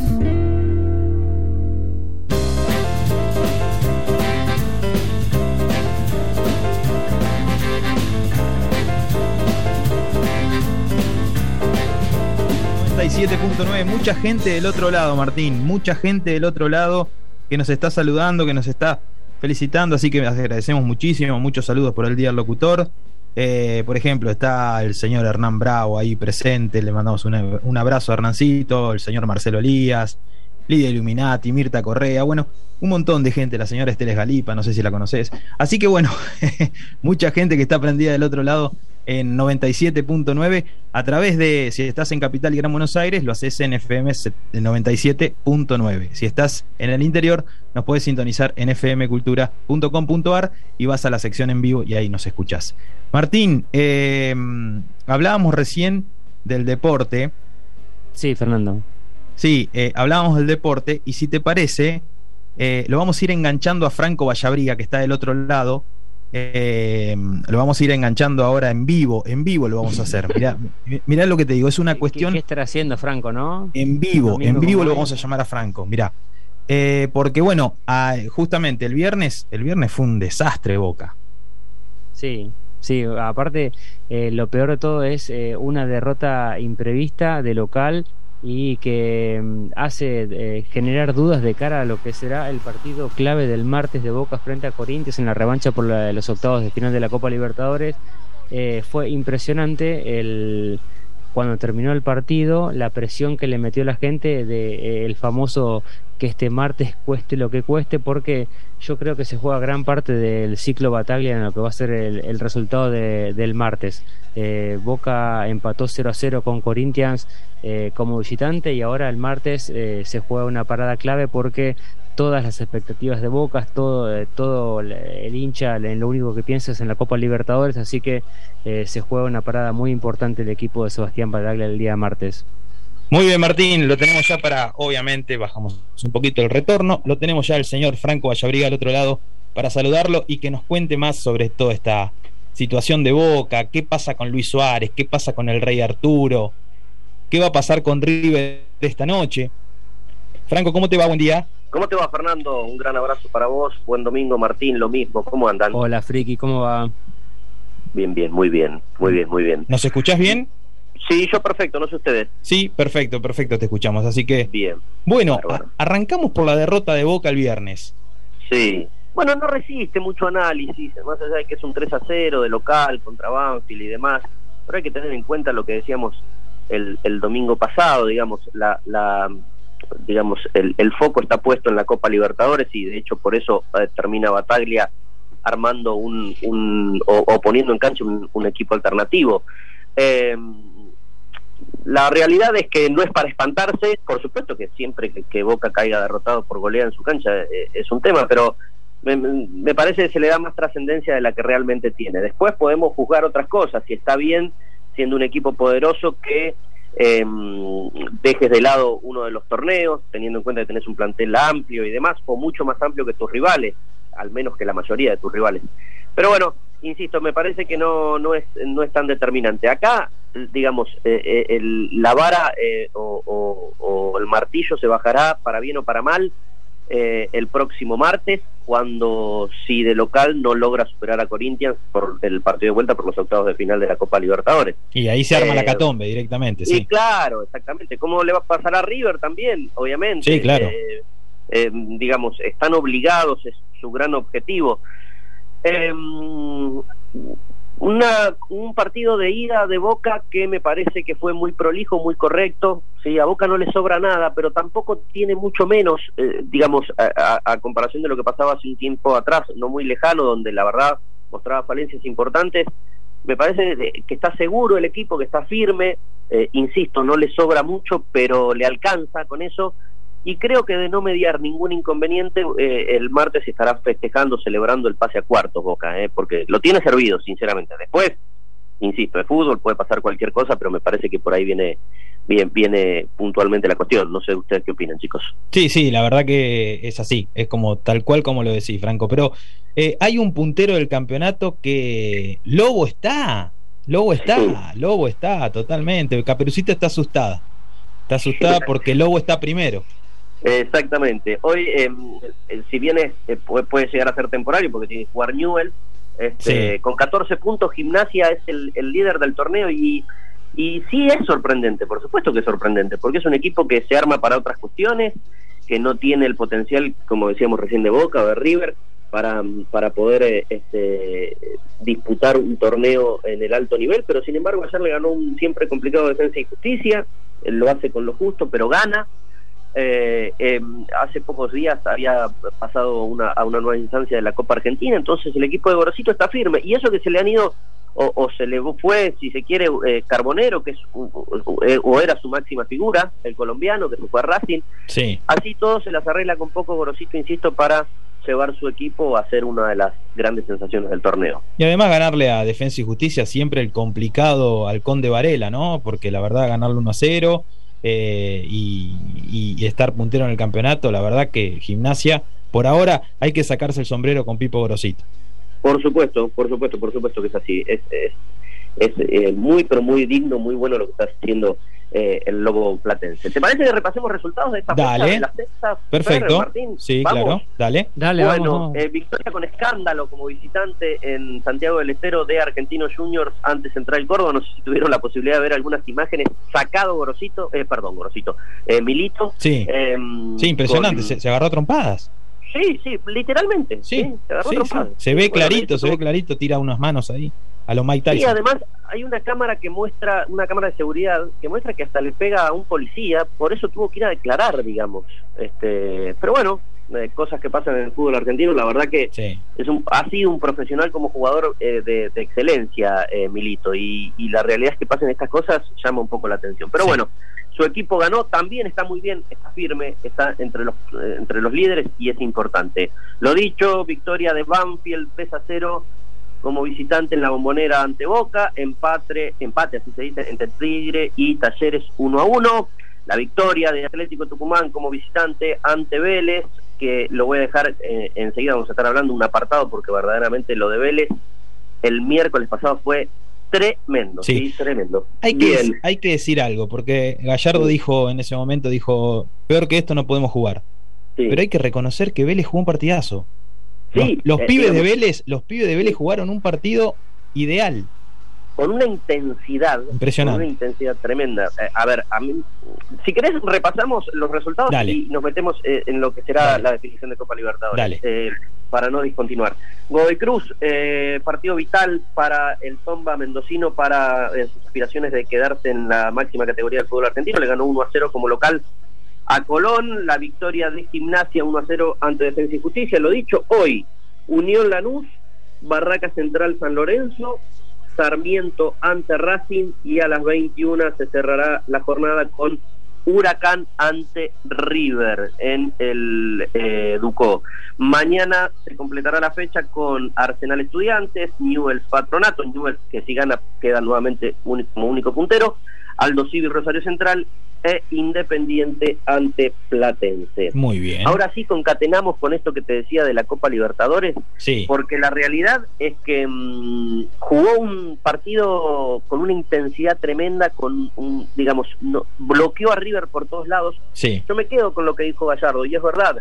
noventa y siete punto nueve, mucha gente del otro lado, Martín, mucha gente del otro lado que nos está saludando, que nos está felicitando, así que agradecemos muchísimo, muchos saludos por el Día del Locutor. Eh, por ejemplo, está el señor Hernán Bravo ahí presente, le mandamos una, un abrazo a Hernancito, el señor Marcelo Elías, Lidia Illuminati, Mirta Correa, bueno, un montón de gente, la señora Esteles Galipa, no sé si la conoces. Así que bueno, mucha gente que está prendida del otro lado en noventa y siete punto nueve, a través de, si estás en Capital y Gran Buenos Aires, lo haces en F M noventa y siete punto nueve. Si estás en el interior, nos puedes sintonizar en f m cultura punto com punto a r y vas a la sección en vivo y ahí nos escuchás. Martín, eh, hablábamos recién del deporte. Sí, Fernando. Sí, eh, hablábamos del deporte y si te parece, eh, lo vamos a ir enganchando a Franco Vallabriga, que está del otro lado. Eh, lo vamos a ir enganchando ahora en vivo, en vivo lo vamos a hacer. Mirá, mirá lo que te digo, es una cuestión. ¿Qué, qué estará haciendo Franco, no? En vivo, en vivo lo vamos a llamar a Franco, mirá. Eh, porque bueno, a, justamente el viernes, el viernes fue un desastre Boca. Sí, sí, aparte eh, lo peor de todo es eh, una derrota imprevista de local y que mm, hace eh, generar dudas de cara a lo que será el partido clave del martes de Boca frente a Corinthians en la revancha por la, los octavos de final de la Copa Libertadores. Eh, fue impresionante el cuando terminó el partido, la presión que le metió la gente de eh, el famoso que este martes cueste lo que cueste, porque yo creo que se juega gran parte del ciclo Bataglia en lo que va a ser el, el resultado de, del martes. eh, Boca empató cero a cero con Corinthians eh, como visitante, y ahora el martes eh, se juega una parada clave porque todas las expectativas de Boca, todo, eh, todo el hincha, lo único que piensa es en la Copa Libertadores, así que eh, se juega una parada muy importante el equipo de Sebastián Bataglia el día martes. Muy bien, Martín, lo tenemos ya para, obviamente, bajamos un poquito el retorno, lo tenemos ya el señor Franco Vallabriga al otro lado para saludarlo y que nos cuente más sobre toda esta situación de Boca, qué pasa con Luis Suárez, qué pasa con el Rey Arturo, qué va a pasar con River esta noche. Franco, ¿cómo te va? Buen día. ¿Cómo te va, Fernando? Un gran abrazo para vos. Buen domingo, Martín, lo mismo. ¿Cómo andan? Hola, Friki, ¿cómo va? Bien, bien, muy bien, muy bien, muy bien. ¿Nos escuchás bien? Sí, yo perfecto, no sé ustedes. Sí, perfecto, perfecto, te escuchamos, así que... Bien. Bueno, a- arrancamos por la derrota de Boca el viernes. Sí. Bueno, no resiste mucho análisis, más allá de que es un tres a cero de local contra Banfield y demás, pero hay que tener en cuenta lo que decíamos el, el domingo pasado, digamos, la... la digamos, el, el foco está puesto en la Copa Libertadores y de hecho por eso eh, termina Bataglia armando un, un o, o poniendo en cancha un, un equipo alternativo. Eh, la realidad es que no es para espantarse, por supuesto que siempre que, que Boca caiga derrotado por goleada en su cancha eh, es un tema, pero me, me parece que se le da más trascendencia de la que realmente tiene. Después podemos juzgar otras cosas, si está bien siendo un equipo poderoso que Eh, dejes de lado uno de los torneos, teniendo en cuenta que tenés un plantel amplio y demás, o mucho más amplio que tus rivales, al menos que la mayoría de tus rivales. Pero bueno, insisto, me parece que no no es no es tan determinante. Acá, digamos, eh, el, la vara eh, o, o, o el martillo se bajará para bien o para mal eh, el próximo martes, cuando si de local no logra superar a Corinthians por el partido de vuelta por los octavos de final de la Copa Libertadores. Y ahí se arma Eh, la catombe directamente, Sí, sí. claro, exactamente. ¿Cómo le va a pasar a River también? Obviamente. Sí, claro. Eh, eh, digamos, están obligados, es su gran objetivo. Eh, una, un partido de ida de Boca que me parece que fue muy prolijo, muy correcto. Sí, a Boca no le sobra nada, pero tampoco tiene mucho menos, eh, digamos, a, a, a comparación de lo que pasaba hace un tiempo atrás, no muy lejano, donde la verdad mostraba falencias importantes. Me parece que está seguro el equipo, que está firme, eh, insisto, no le sobra mucho, pero le alcanza con eso, y creo que de no mediar ningún inconveniente, eh, el martes estará festejando, celebrando el pase a cuartos Boca, eh, porque lo tiene servido, sinceramente. Después, insisto, de fútbol puede pasar cualquier cosa, pero me parece que por ahí viene, viene, viene puntualmente la cuestión. No sé ustedes qué opinan, chicos. Sí, sí, la verdad que es así, es como tal cual como lo decís, Franco, pero eh, hay un puntero del campeonato que Lobo está, Lobo está, sí. Lobo está totalmente, Caperucita está asustada, está asustada porque Lobo está primero. Exactamente. Hoy, eh, si bien es, eh, puede, puede llegar a ser temporario porque tiene que jugar Newell, este, sí. con catorce puntos Gimnasia es el, el líder del torneo y, y sí es sorprendente, por supuesto que es sorprendente, porque es un equipo que se arma para otras cuestiones, que no tiene el potencial, como decíamos recién, de Boca o de River, para, para poder eh, este, disputar un torneo en el alto nivel, pero sin embargo ayer le ganó un siempre complicado Defensa y Justicia, él lo hace con lo justo, pero gana. Eh, eh, hace pocos días había pasado una, a una nueva instancia de la Copa Argentina, entonces el equipo de Gorosito está firme, y eso que se le han ido o, o se le fue, si se quiere, eh, Carbonero, que es o, o era su máxima figura, el colombiano que se fue a Racing, sí. Así todo se las arregla con poco Gorosito, insisto, para llevar su equipo a ser una de las grandes sensaciones del torneo. Y además ganarle a Defensa y Justicia siempre el complicado Halcón de Varela, ¿no? Porque la verdad ganarle uno a cero Eh, y, y estar puntero en el campeonato, la verdad que Gimnasia por ahora hay que sacarse el sombrero con Pipo Gorosito. Por supuesto, por supuesto, por supuesto que es así, es, es, es eh, muy pero muy digno, muy bueno lo que está haciendo eh, el Lobo Platense. ¿Te parece que repasemos resultados de esta Dale. fecha de la sexta? Perfecto. Ferrer, Martín? Sí, ¿Vamos? claro, dale. Dale, bueno, vamos. Eh, victoria con escándalo como visitante en Santiago del Estero de Argentinos Juniors ante Central Córdoba. No sé si tuvieron la posibilidad de ver algunas imágenes. Sacado Gorosito, eh, perdón, Gorosito, eh, Milito. Sí, eh, sí, impresionante, con... se, se agarró a trompadas. Sí, sí, literalmente. Sí, sí, se agarró sí, trompadas. sí. Se ve Bueno, clarito, se tuvo... ve clarito, tira unas manos ahí a lo Mike Tyson. Sí, además hay una cámara que muestra, una cámara de seguridad que muestra que hasta le pega a un policía, por eso tuvo que ir a declarar, digamos. Este, pero bueno, eh, cosas que pasan en el fútbol argentino, la verdad que sí. es un, ha sido un profesional como jugador eh, de, de excelencia, eh, Milito, y, y la realidad es que pasen estas cosas llama un poco la atención. Pero sí. bueno, su equipo ganó, también está muy bien, está firme, está entre los eh, entre los líderes y es importante. Lo dicho, victoria de Banfield, tres a cero como visitante en la Bombonera ante Boca, empate, empate así se dice, entre Tigre y Talleres uno a uno. La victoria de Atlético Tucumán como visitante ante Vélez, que lo voy a dejar, eh, enseguida vamos a estar hablando un apartado porque verdaderamente lo de Vélez el miércoles pasado fue tremendo, sí, sí tremendo. Hay que, hay que decir algo, porque Gallardo sí. dijo en ese momento, dijo, peor que esto no podemos jugar. Sí. Pero hay que reconocer que Vélez jugó un partidazo. Sí, los, los eh, pibes digamos, de Vélez, los pibes de Vélez jugaron un partido ideal. Con una intensidad, impresionante, con una intensidad tremenda. Eh, a ver, a mí, si querés repasamos los resultados. Dale. Y nos metemos eh, en lo que será Dale. La definición de Copa Libertadores. Eh, para no discontinuar. Godoy Cruz, eh, partido vital para el Tomba mendocino para eh, sus aspiraciones de quedarse en la máxima categoría del fútbol argentino. Le ganó uno a cero como local a Colón. La victoria de Gimnasia uno a cero ante Defensa y Justicia. Lo dicho, hoy Unión Lanús, Barraca Central San Lorenzo, Sarmiento ante Racing, y a las veintiuna se cerrará la jornada con Huracán ante River en el eh, Ducó. Mañana se completará la fecha con Arsenal Estudiantes, Newell's Patronato, Newell's que si gana queda nuevamente un, como único puntero, Aldo Civi Rosario Central e Independiente ante Platense. Muy bien. Ahora sí concatenamos con esto que te decía de la Copa Libertadores, sí. Porque la realidad es que mmm, jugó un partido con una intensidad tremenda, con un, digamos, no, bloqueó a River por todos lados. Sí. Yo me quedo con lo que dijo Gallardo, y es verdad,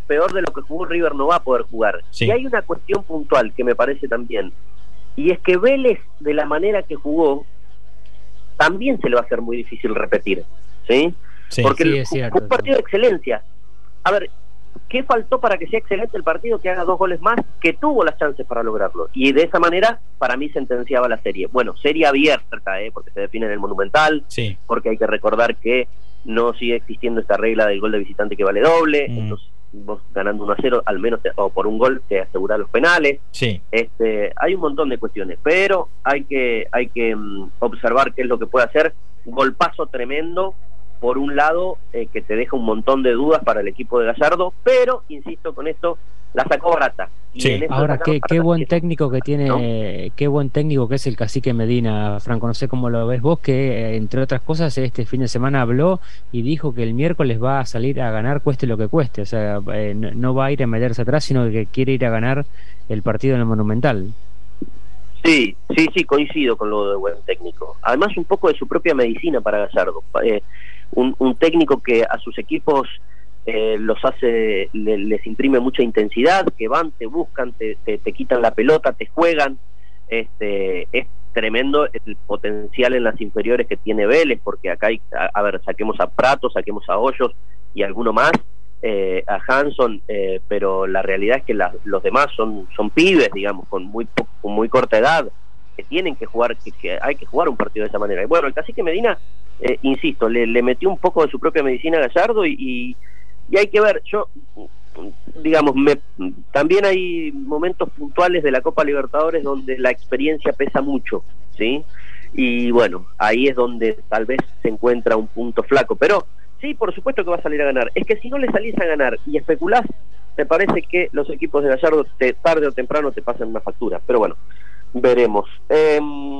peor de lo que jugó River no va a poder jugar. Sí. Y hay una cuestión puntual que me parece también, y es que Vélez, de la manera que jugó, también se le va a hacer muy difícil repetir, ¿sí? Sí, Porque sí, el- es cierto, un partido de excelencia. A ver, ¿qué faltó para que sea excelente el partido? Que haga dos goles más, que tuvo las chances para lograrlo. Y de esa manera, para mí, sentenciaba la serie. Bueno, serie abierta, ¿eh? Porque se define en el Monumental, Sí. porque hay que recordar que no sigue existiendo esta regla del gol de visitante que vale doble, Mm. entonces vos ganando uno a cero, al menos te- o por un gol te aseguras los penales. Sí. Este, hay un montón de cuestiones, pero hay que hay que mm, observar qué es lo que puede hacer. Golpazo tremendo, por un lado, eh, que te deja un montón de dudas para el equipo de Gallardo, pero, insisto con esto, la sacó barata. Y Sí. en eso Ahora, sacaron qué, qué barata. buen técnico que tiene, qué buen técnico que es el Cacique Medina, Franco. No sé cómo lo ves vos, que eh, entre otras cosas este fin de semana habló y dijo que el miércoles va a salir a ganar cueste lo que cueste. O sea, eh, no, no va a ir a meterse atrás, sino que quiere ir a ganar el partido en el Monumental. Sí, sí, sí, coincido con lo de buen técnico. Además, un poco de su propia medicina para Gallardo. Eh, un, un técnico que a sus equipos eh, los hace, le- les imprime mucha intensidad, que van, te buscan, te, te, te quitan la pelota, te juegan. Este, es tremendo el potencial en las inferiores que tiene Vélez, porque acá hay, a, a ver, saquemos a Prato, saquemos a Hoyos y alguno más, eh, a Hanson, eh, pero la realidad es que la- los demás son, son pibes, digamos, con muy, po- con muy corta edad, que tienen que jugar, que, que hay que jugar un partido de esa manera. Y bueno, el Cacique Medina, eh, insisto, le, le metió un poco de su propia medicina a Gallardo y, y, y hay que ver, yo, digamos, me, también hay momentos puntuales de la Copa Libertadores donde la experiencia pesa mucho, ¿sí? Y bueno, ahí es donde tal vez se encuentra un punto flaco, pero sí, por supuesto que va a salir a ganar. Es que si no le salís a ganar y especulás, me parece que los equipos de Gallardo te, tarde o temprano te pasan una factura, pero bueno, veremos. Eh,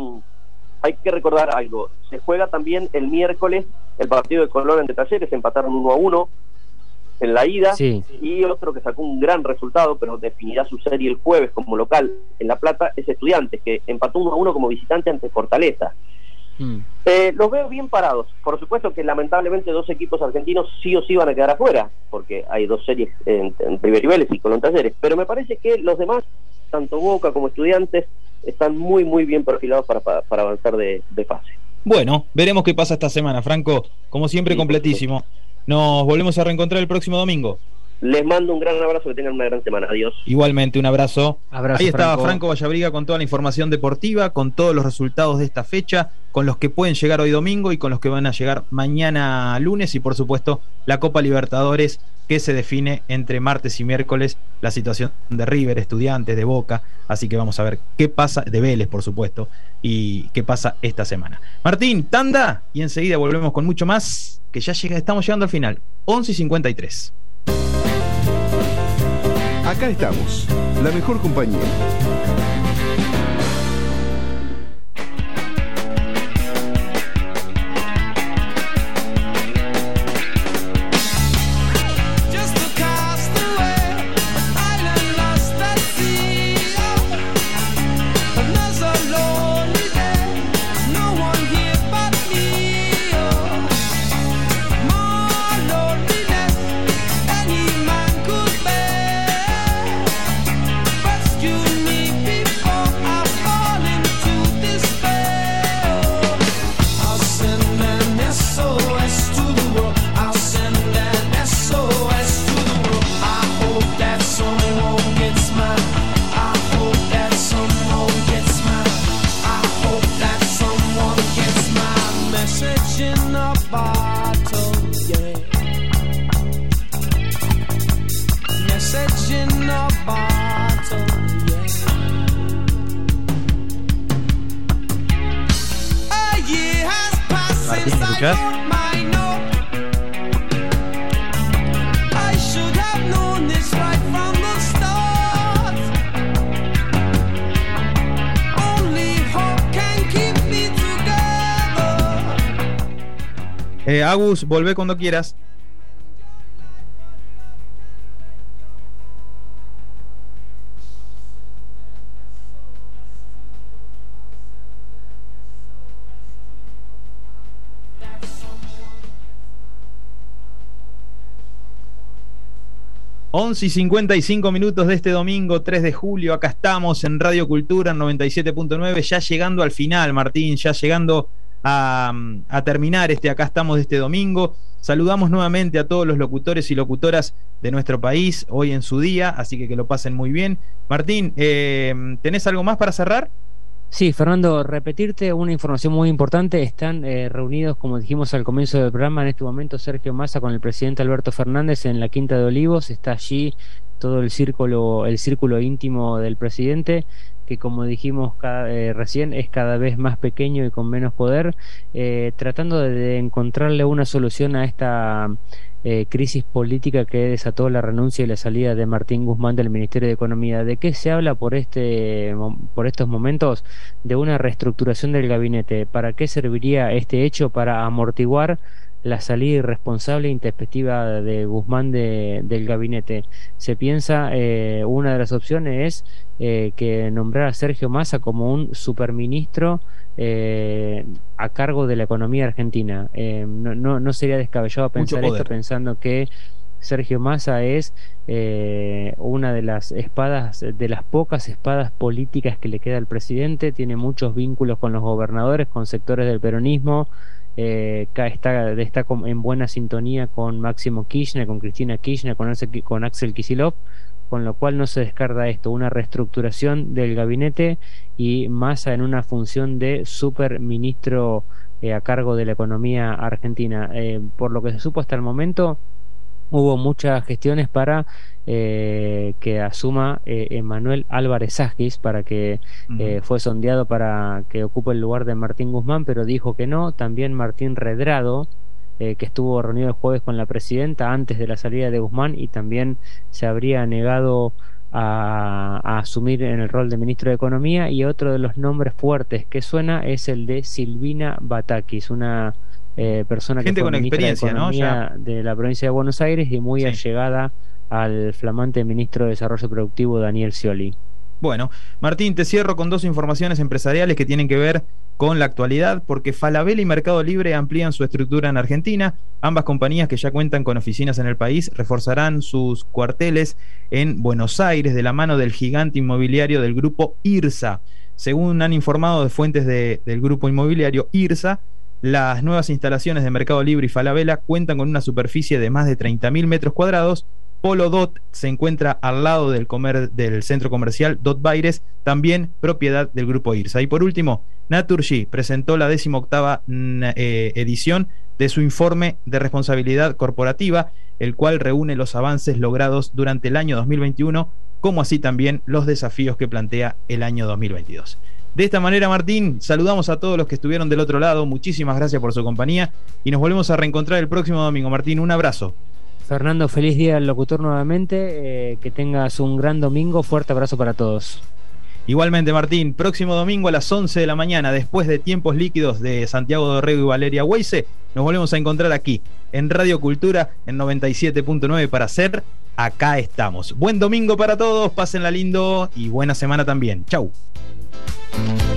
hay que recordar algo, se juega también el miércoles el partido de Colón ante Talleres, empataron uno a uno en la ida, Sí. y otro que sacó un gran resultado, pero definirá su serie el jueves como local en La Plata, es Estudiantes, que empató uno a uno como visitante ante Fortaleza. Mm. Eh, los veo bien parados. Por supuesto que lamentablemente dos equipos argentinos sí o sí van a quedar afuera, porque hay dos series en, en River y Vélez y Colón Talleres, pero me parece que los demás, tanto Boca como Estudiantes, están muy muy bien perfilados para, para, para avanzar de, de fase. Bueno, veremos qué pasa esta semana, Franco. Como siempre, Sí, completísimo. Nos volvemos a reencontrar el próximo domingo. Les mando un gran abrazo, que tengan una gran semana. Adiós. Igualmente, un abrazo. Abrazo, Ahí estaba Franco. Franco Vallabriga con toda la información deportiva, con todos los resultados de esta fecha, con los que pueden llegar hoy domingo y con los que van a llegar mañana lunes, y por supuesto la Copa Libertadores, que se define entre martes y miércoles, la situación de River, Estudiantes, de Boca. Así que vamos a ver qué pasa, de Vélez por supuesto, y qué pasa esta semana. Martín, tanda, y enseguida volvemos con mucho más, que ya llega, estamos llegando al final. once y cincuenta y tres. Acá estamos, la mejor compañía. Just across the way, an island lost at sea. Another lonely day, no one here but me. More loneliness any man could bear. Rescue me before I fall into despair. I'll send an S O S to the world. I'll send an S O S to the world. I hope that someone gets mine. I hope that someone gets mine. I hope that someone gets my message in a bottle, yeah. Message in a bottle, yeah. A year has passed Martín, since ¿me I escuchás? wrote my note. I should have known this right from the start. Only hope can keep me together. Eh, Agus, volvé cuando quieras. once y cincuenta y cinco minutos de este domingo tres de julio. Acá estamos en Radio Cultura en noventa y siete punto nueve, ya llegando al final, Martín, ya llegando a, a terminar este Acá estamos de este domingo. Saludamos nuevamente a todos los locutores y locutoras de nuestro país hoy en su día, así que que lo pasen muy bien. Martín, eh, ¿tenés algo más para cerrar? Sí, Fernando, repetirte una información muy importante. Están eh, reunidos, como dijimos al comienzo del programa, en este momento Sergio Massa con el presidente Alberto Fernández en la Quinta de Olivos. Está allí todo el círculo, el círculo íntimo del presidente, que como dijimos cada, eh, recién es cada vez más pequeño y con menos poder, eh, tratando de, de encontrarle una solución a esta eh, crisis política que desató la renuncia y la salida de Martín Guzmán del Ministerio de Economía. ¿De qué se habla por este por estos momentos? De una reestructuración del gabinete. ¿Para qué serviría este hecho? Para amortiguar la salida irresponsable e intempestiva de Guzmán de, del gabinete. Se piensa, eh, una de las opciones es eh, que nombrar a Sergio Massa como un superministro eh, a cargo de la economía argentina. Eh, no, no, no sería descabellado pensar esto, pensando que Sergio Massa es eh, una de las espadas, de las pocas espadas políticas que le queda al presidente. Tiene muchos vínculos con los gobernadores, con sectores del peronismo. Eh, está, está en buena sintonía con Máximo Kirchner, con Cristina Kirchner, con Axel, con Axel Kicillof, con lo cual no se descarta esto, una reestructuración del gabinete y Massa en una función de superministro eh, a cargo de la economía argentina. Eh, por lo que se supo hasta el momento, hubo muchas gestiones para eh, que asuma eh, Emanuel Álvarez Agis, para que eh, fue sondeado para que ocupe el lugar de Martín Guzmán, pero dijo que no. También Martín Redrado, eh, que estuvo reunido el jueves con la presidenta antes de la salida de Guzmán y también se habría negado a, a asumir en el rol de ministro de Economía. Y otro de los nombres fuertes que suena es el de Silvina Batakis, una Eh, persona gente que fue con ministra experiencia, de Economía, ¿no? de la provincia de Buenos Aires y muy sí. allegada al flamante ministro de Desarrollo Productivo Daniel Scioli. Bueno, Martín, te cierro con dos informaciones empresariales que tienen que ver con la actualidad, porque Falabella y Mercado Libre amplían su estructura en Argentina. Ambas compañías, que ya cuentan con oficinas en el país, reforzarán sus cuarteles en Buenos Aires de la mano del gigante inmobiliario del grupo IRSA. Según han informado de fuentes de, del grupo inmobiliario IRSA, las nuevas instalaciones de Mercado Libre y Falabella cuentan con una superficie de más de treinta mil metros cuadrados. Polo Dot se encuentra al lado del, comer, del centro comercial Dot Baires, también propiedad del grupo IRSA. Y por último, Naturgy presentó la decimoctava eh, edición de su informe de responsabilidad corporativa, el cual reúne los avances logrados durante el año dos mil veintiuno, como así también los desafíos que plantea el año dos mil veintidós. De esta manera, Martín, saludamos a todos los que estuvieron del otro lado. Muchísimas gracias por su compañía y nos volvemos a reencontrar el próximo domingo. Martín, un abrazo. Fernando, feliz día al locutor nuevamente, eh, que tengas un gran domingo, fuerte abrazo para todos. Igualmente, Martín, próximo domingo a las once de la mañana, después de Tiempos Líquidos de Santiago Dorrego y Valeria Weise, nos volvemos a encontrar aquí en Radio Cultura en noventa y siete punto nueve para hacer Acá Estamos. Buen domingo para todos, pásenla lindo y buena semana también. Chau.